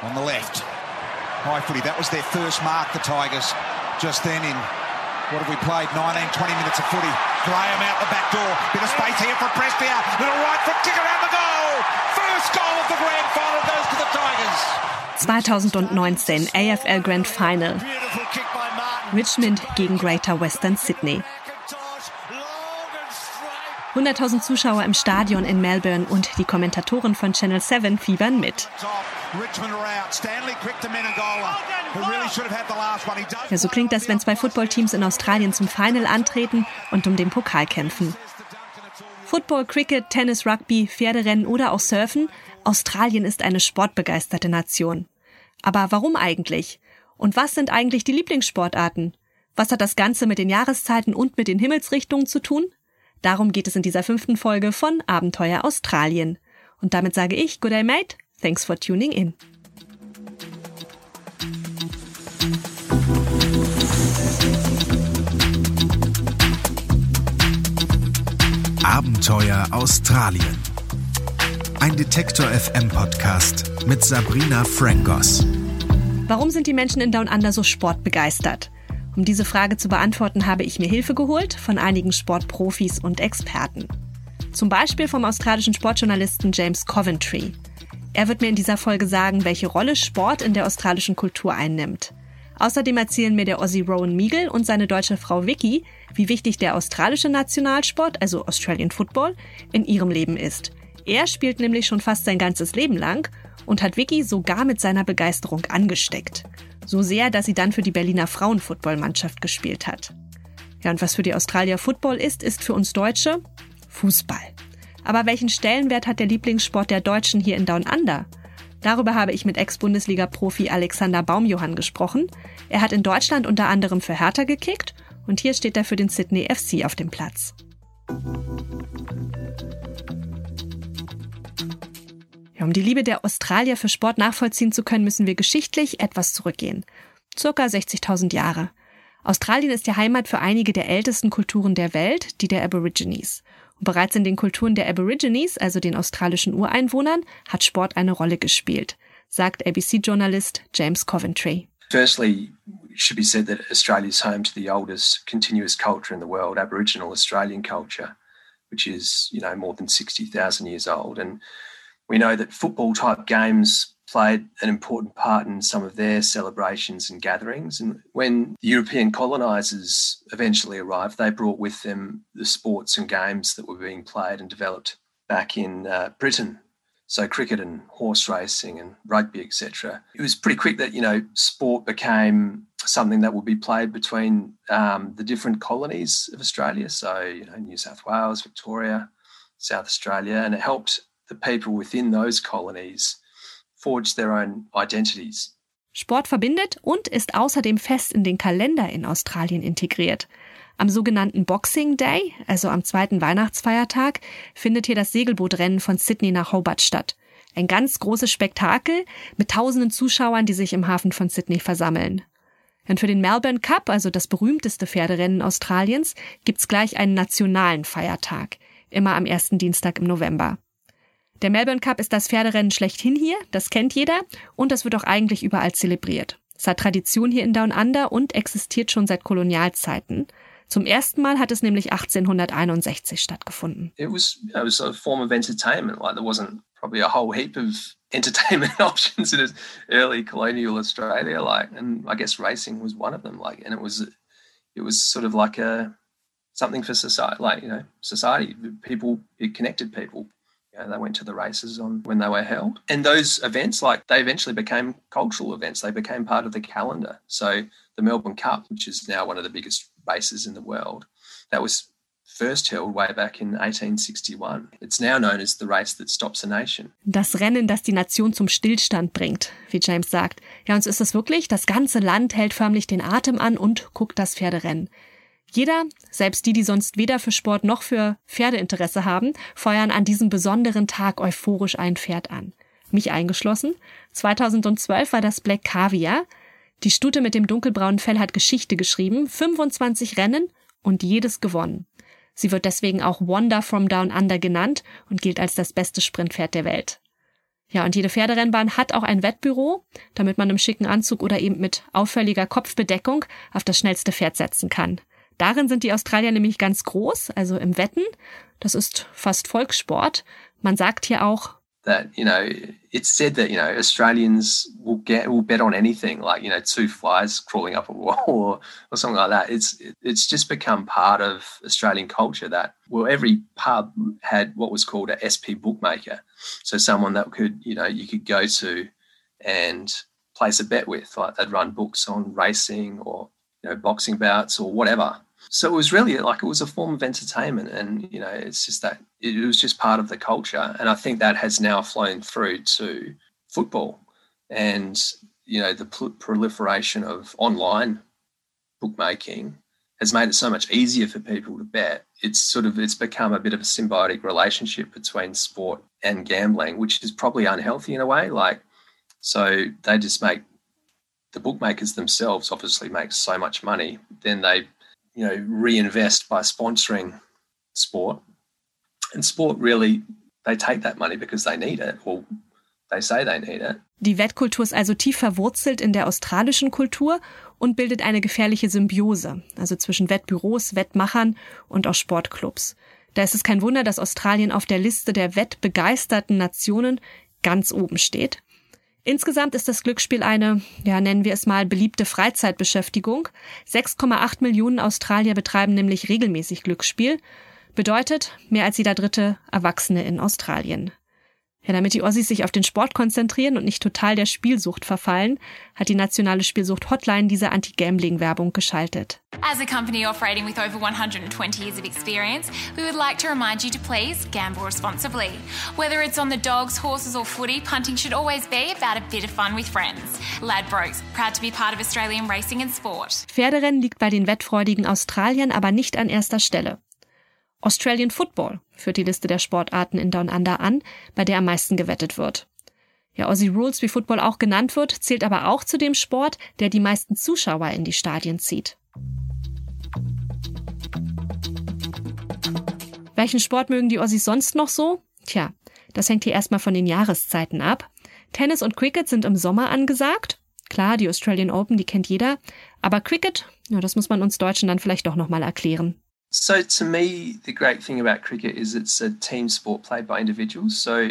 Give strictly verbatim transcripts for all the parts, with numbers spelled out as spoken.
on the left. High footy, that was their first mark, the Tigers, just then in, what have we played, nineteen, twenty minutes of footy. Graham out the back door, bit of space here for Prestia, little right foot kick around the goal. First goal of the grand final goes to the Tigers. zwanzig neunzehn A F L Grand Final. Richmond gegen Greater Western Sydney. hunderttausend Zuschauer im Stadion in Melbourne und die Kommentatoren von Channel sieben fiebern mit. Ja, so klingt das, wenn zwei Footballteams in Australien zum Final antreten und um den Pokal kämpfen. Football, Cricket, Tennis, Rugby, Pferderennen oder auch Surfen. Australien ist eine sportbegeisterte Nation. Aber warum eigentlich? Und was sind eigentlich die Lieblingssportarten? Was hat das Ganze mit den Jahreszeiten und mit den Himmelsrichtungen zu tun? Darum geht es in dieser fünften Folge von Abenteuer Australien. Und damit sage ich, good day mate, thanks for tuning in. Abenteuer Australien. Ein Detektor F M Podcast mit Sabrina Frankos. Warum sind die Menschen in Down Under so sportbegeistert? Um diese Frage zu beantworten, habe ich mir Hilfe geholt von einigen Sportprofis und Experten. Zum Beispiel vom australischen Sportjournalisten James Coventry. Er wird mir in dieser Folge sagen, welche Rolle Sport in der australischen Kultur einnimmt. Außerdem erzählen mir der Aussie Rowan Meagle und seine deutsche Frau Vicky, wie wichtig der australische Nationalsport, also Australian Football, in ihrem Leben ist. Er spielt nämlich schon fast sein ganzes Leben lang und hat Vicky sogar mit seiner Begeisterung angesteckt. So sehr, dass sie dann für die Berliner Frauenfootballmannschaft gespielt hat. Ja, und was für die Australier Football ist, ist für uns Deutsche Fußball. Aber welchen Stellenwert hat der Lieblingssport der Deutschen hier in Down Under? Darüber habe ich mit Ex-Bundesliga-Profi Alexander Baumjohann gesprochen. Er hat in Deutschland unter anderem für Hertha gekickt und hier steht er für den Sydney F C auf dem Platz. Ja, um die Liebe der Australier für Sport nachvollziehen zu können, müssen wir geschichtlich etwas zurückgehen. Circa sechzigtausend Jahre. Australien ist die Heimat für einige der ältesten Kulturen der Welt, die der Aborigines. Und bereits in den Kulturen der Aborigines, also den australischen Ureinwohnern, hat Sport eine Rolle gespielt, sagt A B C-Journalist James Coventry. Firstly, it should be said that Australia is home to the oldest continuous culture in the world, Aboriginal Australian culture, which is, you know, more than sixty thousand years old. And we know that football-type games played an important part in some of their celebrations and gatherings. And when the European colonisers eventually arrived, they brought with them the sports and games that were being played and developed back in uh, Britain. So cricket and horse racing and rugby, et cetera. It was pretty quick that, you know, sport became something that would be played between um, the different colonies of Australia. So, you know, New South Wales, Victoria, South Australia, and it helped the people within those colonies forge their own identities. Sport verbindet und ist außerdem fest in den Kalender in Australien integriert. Am sogenannten Boxing Day, also am zweiten Weihnachtsfeiertag, findet hier das Segelbootrennen von Sydney nach Hobart statt. Ein ganz großes Spektakel mit tausenden Zuschauern, die sich im Hafen von Sydney versammeln. Und für den Melbourne Cup, also das berühmteste Pferderennen Australiens, gibt's gleich einen nationalen Feiertag, immer am ersten Dienstag im November. Der Melbourne Cup ist das Pferderennen schlechthin hier, das kennt jeder und das wird auch eigentlich überall zelebriert. Es hat Tradition hier in Down Under und existiert schon seit Kolonialzeiten. Zum ersten Mal hat es nämlich achtzehnhunderteinundsechzig stattgefunden. It was, it was a form of entertainment. Like there wasn't probably a whole heap of entertainment options in early colonial Australia. Like, and I guess racing was one of them. Like, and it was, it was sort of like a something for society. Like, you know, society. People, it connected people. You know, they went to the races on when they were held. And those events, like, they eventually became cultural events. They became part of the calendar. So the Melbourne Cup, which is now one of the biggest races in the world, that was first held way back in eighteen sixty-one. It's now known as the race that stops a nation. Das Rennen, das die Nation zum Stillstand bringt, wie James sagt. Ja, und so ist es wirklich. Das ganze Land hält förmlich den Atem an und guckt das Pferderennen. Jeder, selbst die, die sonst weder für Sport noch für Pferdeinteresse haben, feuern an diesem besonderen Tag euphorisch ein Pferd an. Mich eingeschlossen. zweitausendzwölf war das Black Caviar. Die Stute mit dem dunkelbraunen Fell hat Geschichte geschrieben, fünfundzwanzig Rennen und jedes gewonnen. Sie wird deswegen auch Wonder from Down Under genannt und gilt als das beste Sprintpferd der Welt. Ja, und jede Pferderennbahn hat auch ein Wettbüro, damit man im schicken Anzug oder eben mit auffälliger Kopfbedeckung auf das schnellste Pferd setzen kann. Darin sind die Australier nämlich ganz groß, also im Wetten. Das ist fast Volkssport. Man sagt hier auch, that, you know, it's said that, you know, Australians will get will bet on anything, like, you know, two flies crawling up a wall or, or something like that. It's it's just become part of Australian culture that, well, every pub had what was called a S P bookmaker. So someone that could, you know, you could go to and place a bet with, like they'd run books on racing or, you know, boxing bouts or whatever. So it was really like it was a form of entertainment, and, you know, it's just that it was just part of the culture. And I think that has now flown through to football, and, you know, the proliferation of online bookmaking has made it so much easier for people to bet. It's sort of, it's become a bit of a symbiotic relationship between sport and gambling, which is probably unhealthy in a way. Like, so they just make, the bookmakers themselves obviously make so much money, then they, you know, reinvest by sponsoring sport. And sport really, they take that money because they need it, or they say they need it. Die Wettkultur ist also tief verwurzelt in der australischen Kultur und bildet eine gefährliche Symbiose, also zwischen Wettbüros, Wettmachern und auch Sportclubs. Da ist es kein Wunder, dass Australien auf der Liste der wettbegeisterten Nationen ganz oben steht. Insgesamt ist das Glücksspiel eine, ja, nennen wir es mal, beliebte Freizeitbeschäftigung. sechs Komma acht Millionen Australier betreiben nämlich regelmäßig Glücksspiel. Bedeutet, mehr als jeder dritte Erwachsene in Australien. Ja, damit die Aussies sich auf den Sport konzentrieren und nicht total der Spielsucht verfallen, hat die nationale Spielsucht-Hotline diese Anti-Gambling-Werbung geschaltet. As a company operating with over one hundred twenty years of experience, we would like to remind you to please gamble responsibly. Whether it's on the dogs, horses or footy, punting should always be about a bit of fun with friends. Ladbrokes, proud to be part of Australian racing and sport. Pferderennen liegt bei den wettfreudigen Australiern aber nicht an erster Stelle. Australian Football führt die Liste der Sportarten in Down Under an, bei der am meisten gewettet wird. Ja, Aussie Rules, wie Football auch genannt wird, zählt aber auch zu dem Sport, der die meisten Zuschauer in die Stadien zieht. Welchen Sport mögen die Aussies sonst noch so? Tja, das hängt hier erstmal von den Jahreszeiten ab. Tennis und Cricket sind im Sommer angesagt. Klar, die Australian Open, die kennt jeder. Aber Cricket, ja, das muss man uns Deutschen dann vielleicht doch nochmal erklären. So to me, the great thing about cricket is it's a team sport played by individuals. So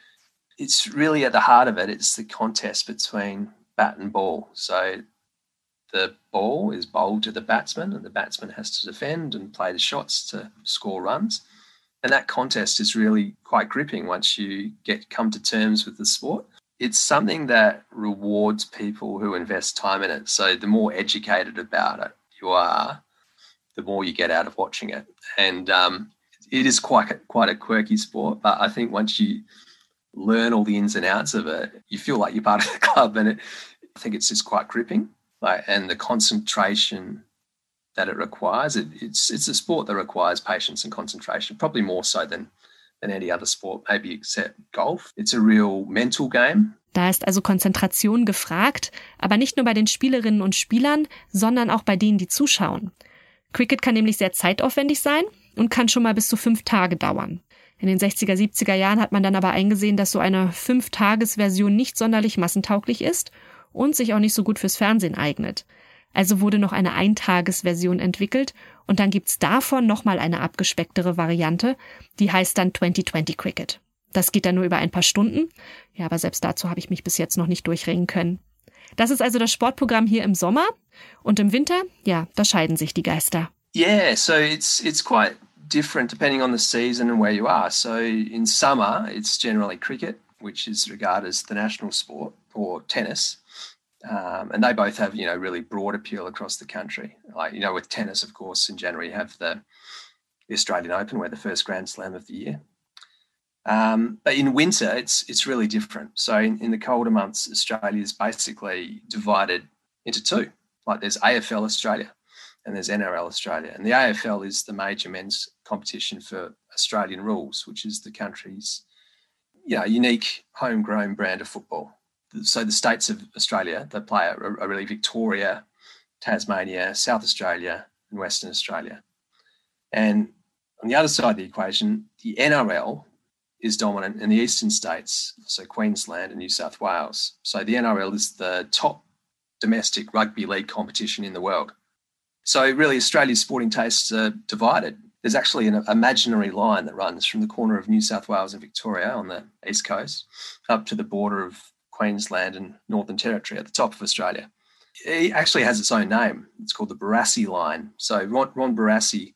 it's really at the heart of it, it's the contest between bat and ball. So the ball is bowled to the batsman and the batsman has to defend and play the shots to score runs. And that contest is really quite gripping once you get come to terms with the sport. It's something that rewards people who invest time in it. So the more educated about it you are, the more you get out of watching it. And um, it is quite a, quite a quirky sport, but I think once you learn all the ins and outs of it, you feel like you're part of the club, and it, I think it's just quite gripping. Like, and the concentration that it requires, it, it's it's a sport that requires patience and concentration, probably more so than, than any other sport, maybe except golf. It's a real mental game. Da ist also Konzentration gefragt, aber nicht nur bei den Spielerinnen und Spielern, sondern auch bei denen, die zuschauen. Cricket kann nämlich sehr zeitaufwendig sein und kann schon mal bis zu fünf Tage dauern. In den sechziger, siebziger Jahren hat man dann aber eingesehen, dass so eine Fünf-Tages-Version nicht sonderlich massentauglich ist und sich auch nicht so gut fürs Fernsehen eignet. Also wurde noch eine Eintages-Version entwickelt und dann gibt's davon nochmal eine abgespecktere Variante, die heißt dann zwanzig zwanzig Cricket. Das geht dann nur über ein paar Stunden. Ja, aber selbst dazu habe ich mich bis jetzt noch nicht durchringen können. Das ist also das Sportprogramm hier im Sommer. Und im Winter, ja, da scheiden sich die Geister. Yeah, so it's it's quite different depending on the season and where you are. So in summer, it's generally cricket, which is regarded as the national sport, or tennis. Um, and they both have, you know, really broad appeal across the country. Like, you know, with tennis, of course, in January you have the, the Australian Open, where the first Grand Slam of the year. Um, but in winter, it's it's really different. So in, in the colder months, Australia is basically divided into two. Like, there's A F L Australia and there's N R L Australia. And the A F L is the major men's competition for Australian rules, which is the country's, you know, unique homegrown brand of football. So the states of Australia that play are, are really Victoria, Tasmania, South Australia and Western Australia. And on the other side of the equation, the N R L is dominant in the eastern states, so Queensland and New South Wales. So the N R L is the top domestic rugby league competition in the world. So really Australia's sporting tastes are divided. There's actually an imaginary line that runs from the corner of New South Wales and Victoria on the east coast up to the border of Queensland and Northern Territory at the top of Australia. It actually has its own name. It's called the Barassi line. So Ron, Ron Barassi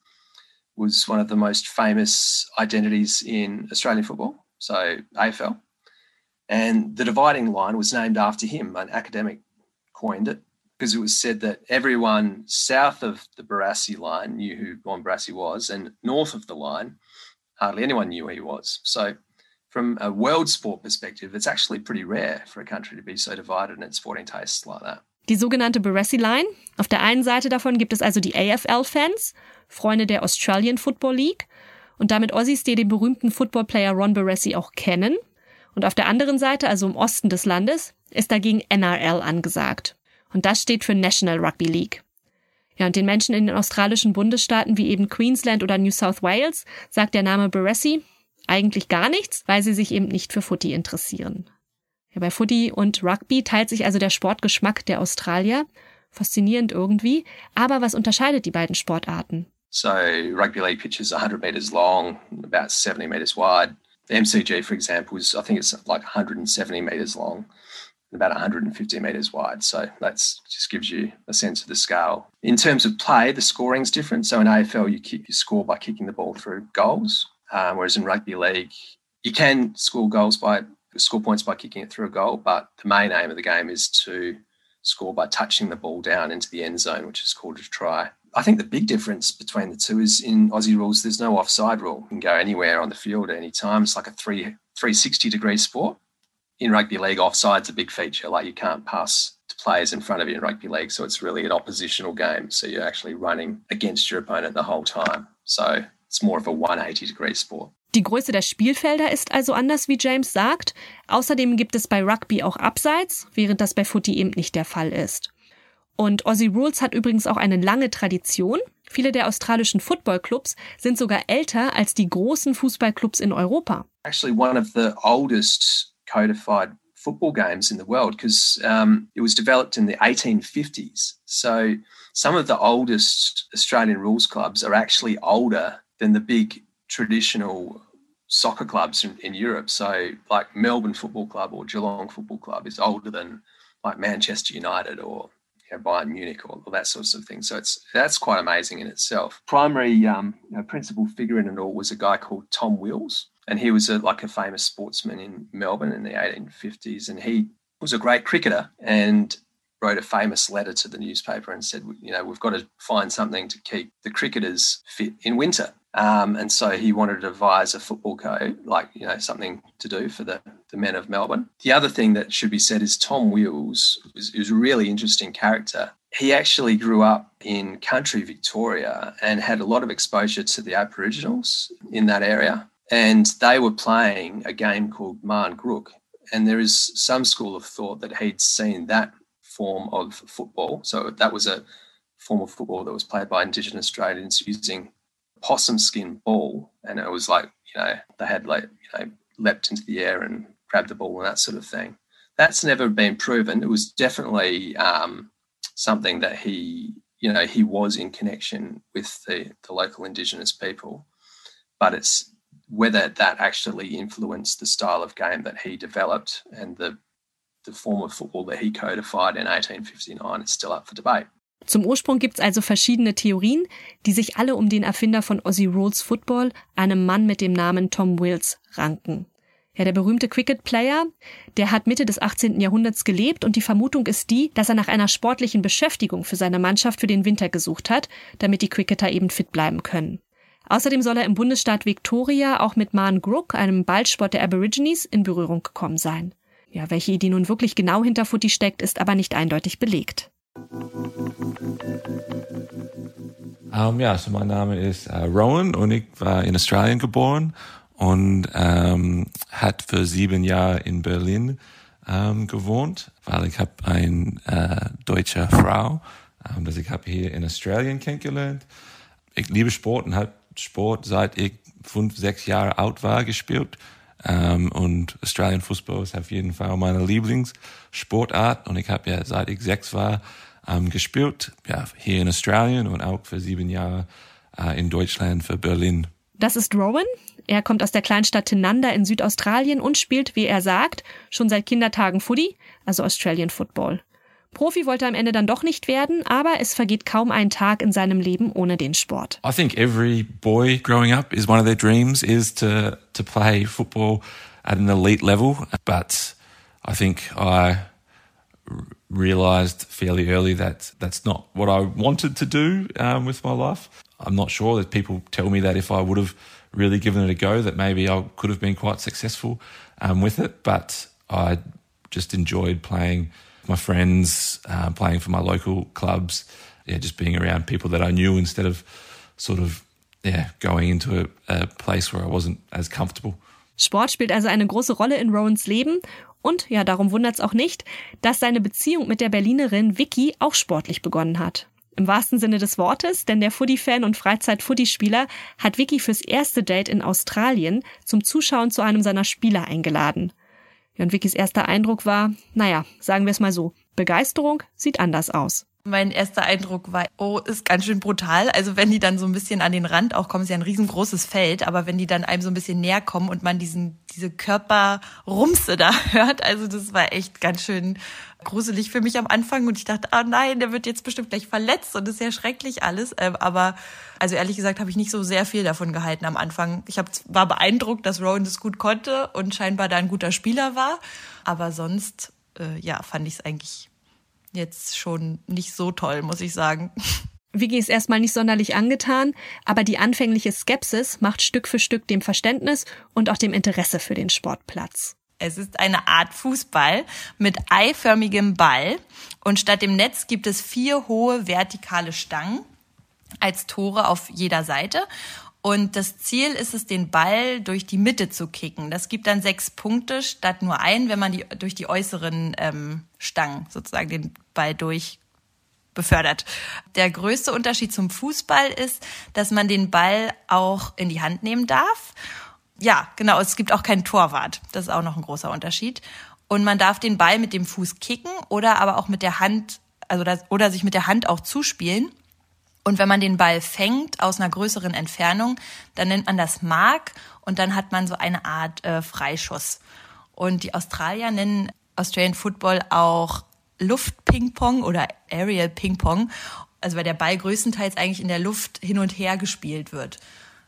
was one of the most famous identities in Australian football, so A F L. And the dividing line was named after him. An academic coined it because it was said that everyone south of the Barassi line knew who Ron Barassi was, and north of the line, hardly anyone knew who he was. So from a world sport perspective, it's actually pretty rare for a country to be so divided in its sporting tastes like that. Die sogenannte Barassi Line. Auf der einen Seite davon gibt es also die A F L-Fans, Freunde der Australian Football League und damit Aussies, die den berühmten Footballplayer Ron Barassi auch kennen. Und auf der anderen Seite, also im Osten des Landes, ist dagegen N R L angesagt. Und das steht für National Rugby League. Ja, und den Menschen in den australischen Bundesstaaten wie eben Queensland oder New South Wales sagt der Name Barassi eigentlich gar nichts, weil sie sich eben nicht für Footy interessieren. Ja, bei Footy und Rugby teilt sich also der Sportgeschmack der Australier. Faszinierend irgendwie. Aber was unterscheidet die beiden Sportarten? So rugby league pitches are one hundred metres long, about seventy metres wide. The M C G, for example, is I think it's like one hundred seventy metres long and about one hundred fifty metres wide. So that's just gives you a sense of the scale. In terms of play, the scoring's different. So in A F L, you, kick, you score by kicking the ball through goals, um, whereas in rugby league, you can score goals by score points by kicking it through a goal, but the main aim of the game is to score by touching the ball down into the end zone, which is called a try. I think the big difference between the two is in Aussie rules, there's no offside rule. You can go anywhere on the field at any time. It's like a three, three sixty degree sport. In rugby league, offside's a big feature. Like you can't pass to players in front of you in rugby league. So it's really an oppositional game. So you're actually running against your opponent the whole time. So it's more of a one hundred eighty degree sport. Die Größe der Spielfelder ist also anders, wie James sagt. Außerdem gibt es bei Rugby auch Abseits, während das bei Footy eben nicht der Fall ist. Und Aussie Rules hat übrigens auch eine lange Tradition. Viele der australischen Footballclubs sind sogar älter als die großen Fußballclubs in Europa. Actually one of the oldest codified football games in the world because um, it was developed in the eighteen fifties. So some of the oldest Australian rules clubs are actually older than the big traditional soccer clubs in, in Europe. So like Melbourne Football Club or Geelong Football Club is older than like Manchester United or you know, Bayern Munich or, or that sorts of thing. So it's that's quite amazing in itself. Primary um, you know, principal figure in it all was a guy called Tom Wills. And he was a, like a famous sportsman in Melbourne in the eighteen fifties. And he was a great cricketer and wrote a famous letter to the newspaper and said, you know, we've got to find something to keep the cricketers fit in winter. Um, and so he wanted to devise a football code, like, you know, something to do for the, the men of Melbourne. The other thing that should be said is Tom Wills was, was a really interesting character. He actually grew up in country Victoria and had a lot of exposure to the Aboriginals in that area. And they were playing a game called Marn Grook. And there is some school of thought that he'd seen that form of football. So that was a form of football that was played by Indigenous Australians using possum skin ball. And it was like, you know, they had like, you know, leapt into the air and grabbed the ball and that sort of thing. That's never been proven. It was definitely um, something that he, you know, he was in connection with the, the local Indigenous people. But it's whether that actually influenced the style of game that he developed and the the form of football that he codified in eighteen fifty-nine is still up for debate. Zum Ursprung gibt's also verschiedene Theorien, die sich alle um den Erfinder von Aussie Rules Football, einem Mann mit dem Namen Tom Wills, ranken. Ja, der berühmte Cricket-Player, der hat Mitte des achtzehnten Jahrhunderts gelebt und die Vermutung ist die, dass er nach einer sportlichen Beschäftigung für seine Mannschaft für den Winter gesucht hat, damit die Cricketer eben fit bleiben können. Außerdem soll er im Bundesstaat Victoria auch mit Marn Grook, einem Ballsport der Aborigines, in Berührung gekommen sein. Ja, welche Idee nun wirklich genau hinter Footy steckt, ist aber nicht eindeutig belegt. Um, ja, so mein Name ist uh, Rowan und ich war in Australien geboren und um, hat für sieben Jahre in Berlin um, gewohnt, weil ich habe eine uh, deutsche Frau, um, das ich habe hier in Australien kennengelernt. Ich liebe Sport und habe Sport seit ich fünf, sechs Jahre alt war gespielt. Ähm, und Australian Football ist auf jeden Fall meine Lieblingssportart. Und ich habe ja seit ich sechs war ähm, gespielt, ja, hier in Australien und auch für sieben Jahre äh, in Deutschland für Berlin. Das ist Rowan. Er kommt aus der Kleinstadt Tinanda in Südaustralien und spielt, wie er sagt, schon seit Kindertagen Footy, also Australian Football. Profi wollte er am Ende dann doch nicht werden, aber es vergeht kaum ein Tag in seinem Leben ohne den Sport. I think every boy growing up is one of their dreams is to to play football at an elite level, but I think I realized fairly early that that's not what I wanted to do um, with my life. I'm not sure that people tell me that if I would have really given it a go, that maybe I could have been quite successful um, with it, but I just enjoyed playing my friends, uh, playing for my local clubs, yeah, just being around people that I knew instead of sort of, yeah, going into a, a place where I wasn't as comfortable. Sport spielt also eine große Rolle in Rowans Leben und, ja, darum wundert's auch nicht, dass seine Beziehung mit der Berlinerin Vicky auch sportlich begonnen hat. Im wahrsten Sinne des Wortes, denn der Footy-Fan und Freizeit-Footy-Spieler hat Vicky fürs erste Date in Australien zum Zuschauen zu einem seiner Spiele eingeladen. Ja, und Vickys erster Eindruck war, naja, sagen wir es mal so, Begeisterung sieht anders aus. Mein erster Eindruck war, oh, ist ganz schön brutal. Also wenn die dann so ein bisschen an den Rand auch kommen, ist ja ein riesengroßes Feld, aber wenn die dann einem so ein bisschen näher kommen und man diesen diese Körperrumse da hört, also das war echt ganz schön gruselig für mich am Anfang und ich dachte, oh nein, der wird jetzt bestimmt gleich verletzt und das ist ja schrecklich alles. Aber also ehrlich gesagt habe ich nicht so sehr viel davon gehalten am Anfang. Ich hab, war beeindruckt, dass Rowan das gut konnte und scheinbar da ein guter Spieler war, aber sonst äh, ja, fand ich es eigentlich jetzt schon nicht so toll, muss ich sagen. Vicky ist erstmal nicht sonderlich angetan, aber die anfängliche Skepsis macht Stück für Stück dem Verständnis und auch dem Interesse für den Sport Platz. Es ist eine Art Fußball mit eiförmigem Ball und statt dem Netz gibt es vier hohe vertikale Stangen als Tore auf jeder Seite. Und das Ziel ist es, den Ball durch die Mitte zu kicken. Das gibt dann sechs Punkte statt nur ein, wenn man die durch die äußeren ähm, Stangen sozusagen den Ball durch befördert. Der größte Unterschied zum Fußball ist, dass man den Ball auch in die Hand nehmen darf. Ja, genau, es gibt auch keinen Torwart. Das ist auch noch ein großer Unterschied. Und man darf den Ball mit dem Fuß kicken oder aber auch mit der Hand, also das, oder sich mit der Hand auch zuspielen. Und wenn man den Ball fängt aus einer größeren Entfernung, dann nennt man das Mark und dann hat man so eine Art äh, Freischuss. Und die Australier nennen Australian Football auch Luft-Ping-Pong oder Aerial Ping-Pong, also weil der Ball größtenteils eigentlich in der Luft hin und her gespielt wird.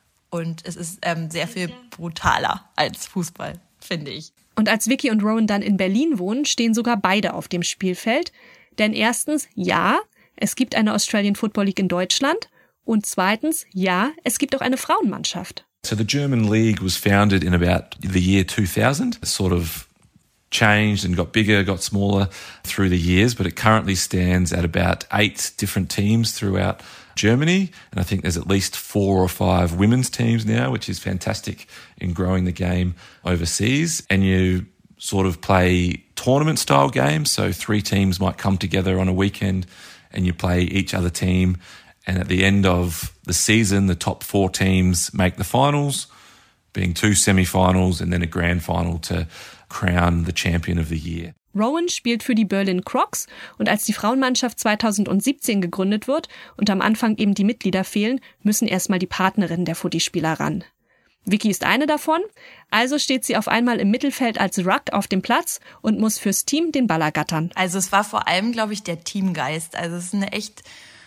Und es ist ähm, sehr viel brutaler als Fußball, finde ich. Und als Vicky und Rowan dann in Berlin wohnen, stehen sogar beide auf dem Spielfeld. Denn erstens, ja, es gibt eine Australian Football League in Deutschland. Und zweitens, ja, es gibt auch eine Frauenmannschaft. So the German league was founded in about the year two thousand. It sort of changed and got bigger, got smaller through the years, but it currently stands at about eight different teams throughout Germany. And I think there's at least four or five women's teams now, which is fantastic in growing the game overseas. And you sort of play tournament style games. So three teams might come together on a weekend and you play each other team. And at the end of the season, the top four teams make the finals, being two semi-finals and then a grand final to crown the champion of the year. Rowan spielt für die Berlin Crocs und als die Frauenmannschaft zweitausendsiebzehn gegründet wird und am Anfang eben die Mitglieder fehlen, müssen erstmal die Partnerinnen der Footy-Spieler ran. Vicky ist eine davon, also steht sie auf einmal im Mittelfeld als Ruck auf dem Platz und muss fürs Team den Ball ergattern. Also es war vor allem, glaube ich, der Teamgeist. Also es ist eine echt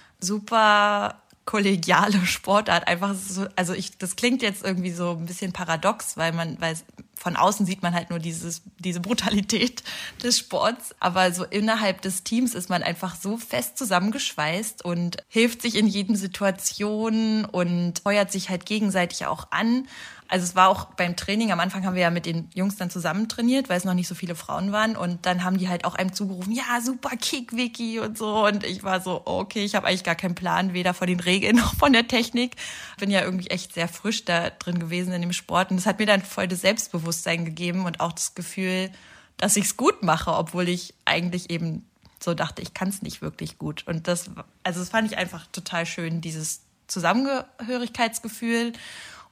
super kollegiale Sportart. Einfach so, also ich, das klingt jetzt irgendwie so ein bisschen paradox, weil man, weil von außen sieht man halt nur dieses, diese Brutalität des Sports. Aber so innerhalb des Teams ist man einfach so fest zusammengeschweißt und hilft sich in jeden Situation und feuert sich halt gegenseitig auch an. Also es war auch beim Training, am Anfang haben wir ja mit den Jungs dann zusammen trainiert, weil es noch nicht so viele Frauen waren. Und dann haben die halt auch einem zugerufen, ja, super Kick, Vicky und so. Und ich war so, okay, ich habe eigentlich gar keinen Plan, weder von den Regeln noch von der Technik. Bin ja irgendwie echt sehr frisch da drin gewesen in dem Sport. Und das hat mir dann voll das Selbstbewusstsein gegeben und auch das Gefühl, dass ich es gut mache, obwohl ich eigentlich eben so dachte, ich kann es nicht wirklich gut. Und das, also das fand ich einfach total schön, dieses Zusammengehörigkeitsgefühl.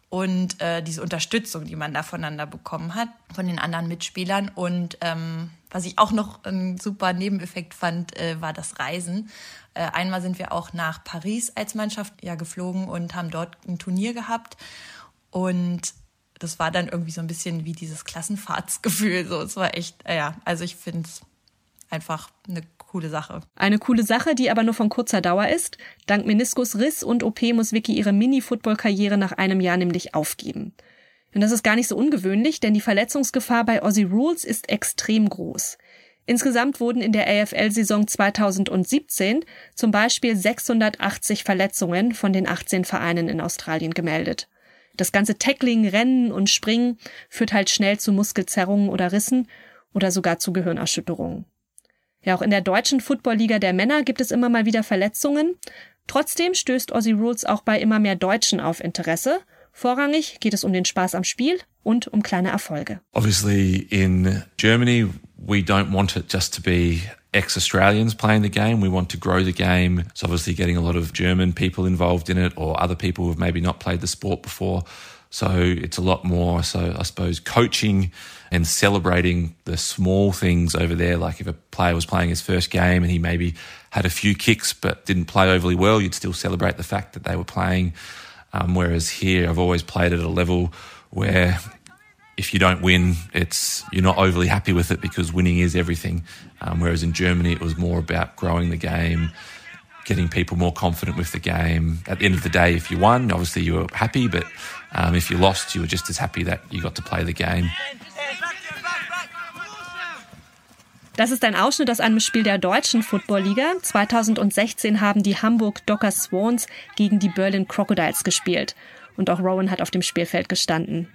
und äh, diese Unterstützung, die man da voneinander bekommen hat, von den anderen Mitspielern. Und ähm, was ich auch noch einen super Nebeneffekt fand, äh, war das Reisen. Äh, einmal sind wir auch nach Paris als Mannschaft ja geflogen und haben dort ein Turnier gehabt. Und das war dann irgendwie so ein bisschen wie dieses Klassenfahrtsgefühl. So, es war echt, äh, ja, also ich finde es einfach eine coole Sache. Eine coole Sache, die aber nur von kurzer Dauer ist. Dank Meniskusriss und O P muss Vicky ihre Mini-Football-Karriere nach einem Jahr nämlich aufgeben. Und das ist gar nicht so ungewöhnlich, denn die Verletzungsgefahr bei Aussie Rules ist extrem groß. Insgesamt wurden in der A F L-Saison zweitausendsiebzehn zum Beispiel sechshundertachtzig Verletzungen von den achtzehn Vereinen in Australien gemeldet. Das ganze Tackling, Rennen und Springen führt halt schnell zu Muskelzerrungen oder Rissen oder sogar zu Gehirnerschütterungen. Ja, auch in der deutschen Football-Liga der Männer gibt es immer mal wieder Verletzungen. Trotzdem stößt Aussie Rules auch bei immer mehr Deutschen auf Interesse. Vorrangig geht es um den Spaß am Spiel und um kleine Erfolge. Obviously in Germany, we don't want it just to be ex-Australians playing the game. We want to grow the game. It's obviously getting a lot of German people involved in it or other people who have maybe not played the sport before. So it's a lot more, so I suppose, coaching and celebrating the small things over there. Like if a player was playing his first game and he maybe had a few kicks but didn't play overly well, you'd still celebrate the fact that they were playing. Um, whereas here, I've always played at a level where if you don't win, it's you're not overly happy with it because winning is everything. Um, whereas in Germany, it was more about growing the game, getting people more confident with the game. At the end of the day, if you won, obviously you were happy, but um, if you lost, you were just as happy that you got to play the game. Das ist ein Ausschnitt aus einem Spiel der deutschen Football-Liga. zweitausendsechzehn haben die Hamburg Docker Swans gegen die Berlin Crocodiles gespielt. Und auch Rowan hat auf dem Spielfeld gestanden.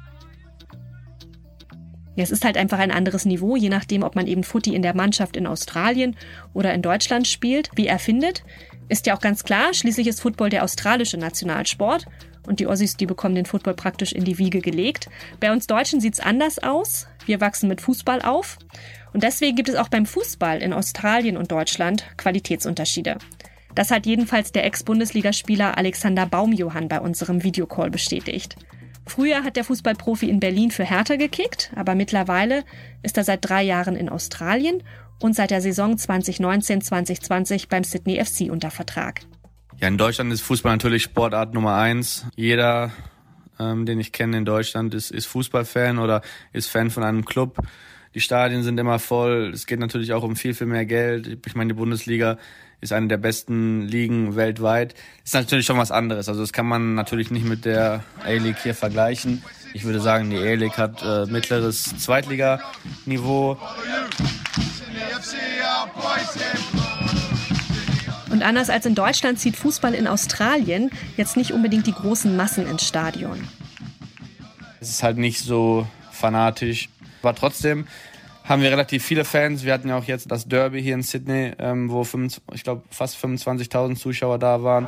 Ja, es ist halt einfach ein anderes Niveau, je nachdem, ob man eben Footy in der Mannschaft in Australien oder in Deutschland spielt. Wie er findet, ist ja auch ganz klar, schließlich ist Football der australische Nationalsport. Und die Aussies, die bekommen den Football praktisch in die Wiege gelegt. Bei uns Deutschen sieht's anders aus. Wir wachsen mit Fußball auf. Und deswegen gibt es auch beim Fußball in Australien und Deutschland Qualitätsunterschiede. Das hat jedenfalls der Ex-Bundesligaspieler Alexander Baumjohann bei unserem Videocall bestätigt. Früher hat der Fußballprofi in Berlin für Hertha gekickt, aber mittlerweile ist er seit drei Jahren in Australien und seit der Saison zwanzig neunzehn zwanzig zwanzig beim Sydney F C unter Vertrag. Ja, in Deutschland ist Fußball natürlich Sportart Nummer eins. Jeder, ähm, den ich kenne in Deutschland, ist, ist Fußballfan oder ist Fan von einem Club. Die Stadien sind immer voll. Es geht natürlich auch um viel, viel mehr Geld. Ich meine, die Bundesliga ist eine der besten Ligen weltweit. Ist natürlich schon was anderes. Also das kann man natürlich nicht mit der A-League hier vergleichen. Ich würde sagen, die A-League hat äh, mittleres Zweitliganiveau. Und anders als in Deutschland zieht Fußball in Australien jetzt nicht unbedingt die großen Massen ins Stadion. Es ist halt nicht so fanatisch. Aber trotzdem haben wir relativ viele Fans. Wir hatten ja auch jetzt das Derby hier in Sydney, ähm, wo fünf, ich glaube fast fünfundzwanzigtausend Zuschauer da waren.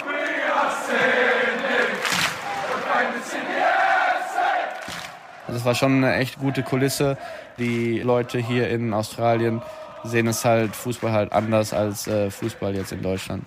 Das war schon eine echt gute Kulisse. Die Leute hier in Australien sehen es halt, Fußball halt anders als äh, Fußball jetzt in Deutschland.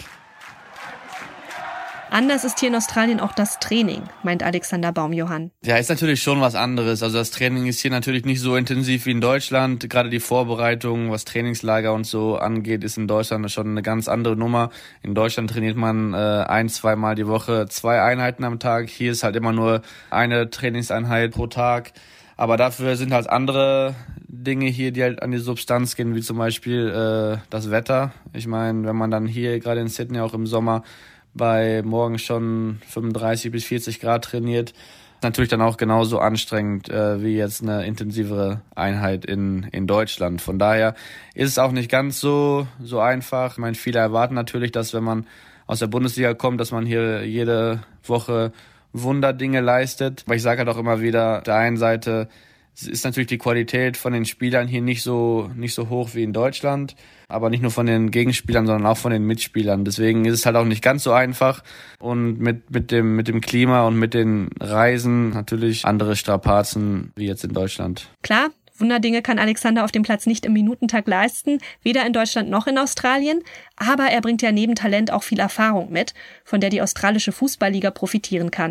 Anders ist hier in Australien auch das Training, meint Alexander Baumjohann. Ja, ist natürlich schon was anderes. Also das Training ist hier natürlich nicht so intensiv wie in Deutschland. Gerade die Vorbereitung, was Trainingslager und so angeht, ist in Deutschland schon eine ganz andere Nummer. In Deutschland trainiert man äh, ein-, zweimal die Woche zwei Einheiten am Tag. Hier ist halt immer nur eine Trainingseinheit pro Tag. Aber dafür sind halt andere Dinge hier, die halt an die Substanz gehen, wie zum Beispiel äh, das Wetter. Ich meine, wenn man dann hier gerade in Sydney auch im Sommer bei morgen schon fünfunddreißig bis vierzig Grad trainiert, ist natürlich dann auch genauso anstrengend äh, wie jetzt eine intensivere Einheit in in Deutschland. Von daher ist es auch nicht ganz so so einfach. Ich meine, viele erwarten natürlich, dass wenn man aus der Bundesliga kommt, dass man hier jede Woche Wunderdinge leistet. Aber ich sage halt auch immer wieder, auf der einen Seite ist natürlich die Qualität von den Spielern hier nicht so nicht so hoch wie in Deutschland, aber nicht nur von den Gegenspielern, sondern auch von den Mitspielern. Deswegen ist es halt auch nicht ganz so einfach und mit mit dem mit dem Klima und mit den Reisen natürlich andere Strapazen wie jetzt in Deutschland. Klar, Wunderdinge kann Alexander auf dem Platz nicht im Minutentakt leisten, weder in Deutschland noch in Australien, aber er bringt ja neben Talent auch viel Erfahrung mit, von der die australische Fußballliga profitieren kann.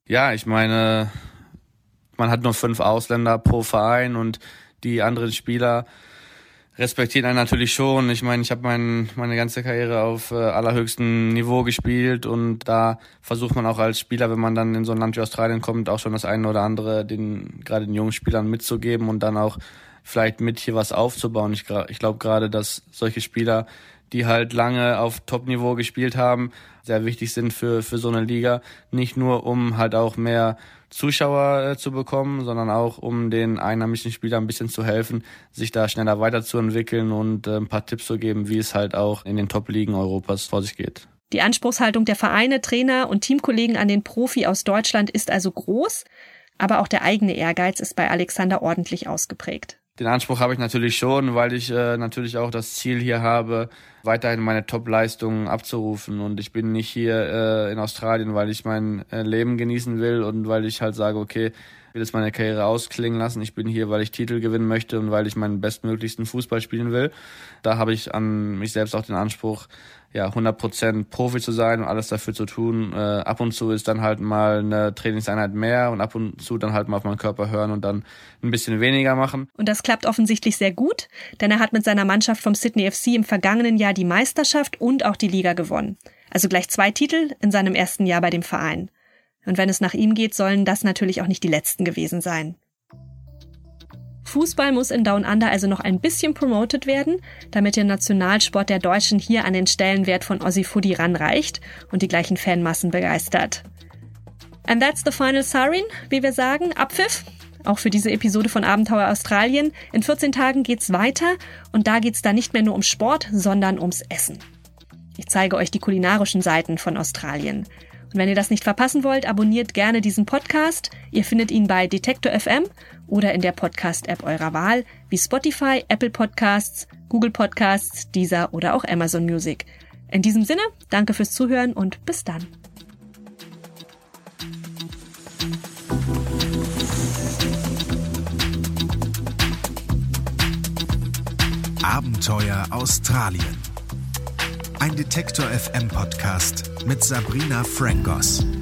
Ja, ich meine, man hat nur fünf Ausländer pro Verein und die anderen Spieler respektieren einen natürlich schon. Ich meine, ich habe mein, meine ganze Karriere auf äh, allerhöchstem Niveau gespielt und da versucht man auch als Spieler, wenn man dann in so ein Land wie Australien kommt, auch schon das eine oder andere den gerade den jungen Spielern mitzugeben und dann auch vielleicht mit hier was aufzubauen. Ich, ich glaube gerade, dass solche Spieler, die halt lange auf Top-Niveau gespielt haben, sehr wichtig sind für für so eine Liga. Nicht nur, um halt auch mehr Zuschauer äh, zu bekommen, sondern auch, um den einheimischen Spielern ein bisschen zu helfen, sich da schneller weiterzuentwickeln und äh, ein paar Tipps zu geben, wie es halt auch in den Top-Ligen Europas vor sich geht. Die Anspruchshaltung der Vereine, Trainer und Teamkollegen an den Profi aus Deutschland ist also groß, aber auch der eigene Ehrgeiz ist bei Alexander ordentlich ausgeprägt. Den Anspruch habe ich natürlich schon, weil ich äh, natürlich auch das Ziel hier habe, weiterhin meine Top-Leistungen abzurufen. Und ich bin nicht hier äh, in Australien, weil ich mein äh, Leben genießen will und weil ich halt sage, okay, ich will jetzt meine Karriere ausklingen lassen. Ich bin hier, weil ich Titel gewinnen möchte und weil ich meinen bestmöglichsten Fußball spielen will. Da habe ich an mich selbst auch den Anspruch, ja, hundert Prozent Profi zu sein und alles dafür zu tun. Äh, ab und zu ist dann halt mal eine Trainingseinheit mehr und ab und zu dann halt mal auf meinen Körper hören und dann ein bisschen weniger machen. Und das klappt offensichtlich sehr gut, denn er hat mit seiner Mannschaft vom Sydney F C im vergangenen Jahr die Meisterschaft und auch die Liga gewonnen. Also gleich zwei Titel in seinem ersten Jahr bei dem Verein. Und wenn es nach ihm geht, sollen das natürlich auch nicht die letzten gewesen sein. Fußball muss in Down Under also noch ein bisschen promoted werden, damit der Nationalsport der Deutschen hier an den Stellenwert von Aussie Footy ranreicht und die gleichen Fanmassen begeistert. And that's the final siren, wie wir sagen, Abpfiff. Auch für diese Episode von Abenteuer Australien. In vierzehn Tagen geht's weiter und da geht's dann nicht mehr nur um Sport, sondern ums Essen. Ich zeige euch die kulinarischen Seiten von Australien. Und wenn ihr das nicht verpassen wollt, abonniert gerne diesen Podcast. Ihr findet ihn bei Detektor F M oder in der Podcast-App eurer Wahl, wie Spotify, Apple Podcasts, Google Podcasts, Deezer oder auch Amazon Music. In diesem Sinne, danke fürs Zuhören und bis dann. Abenteuer Australien. Ein Detektor F M Podcast mit Sabrina Frangos.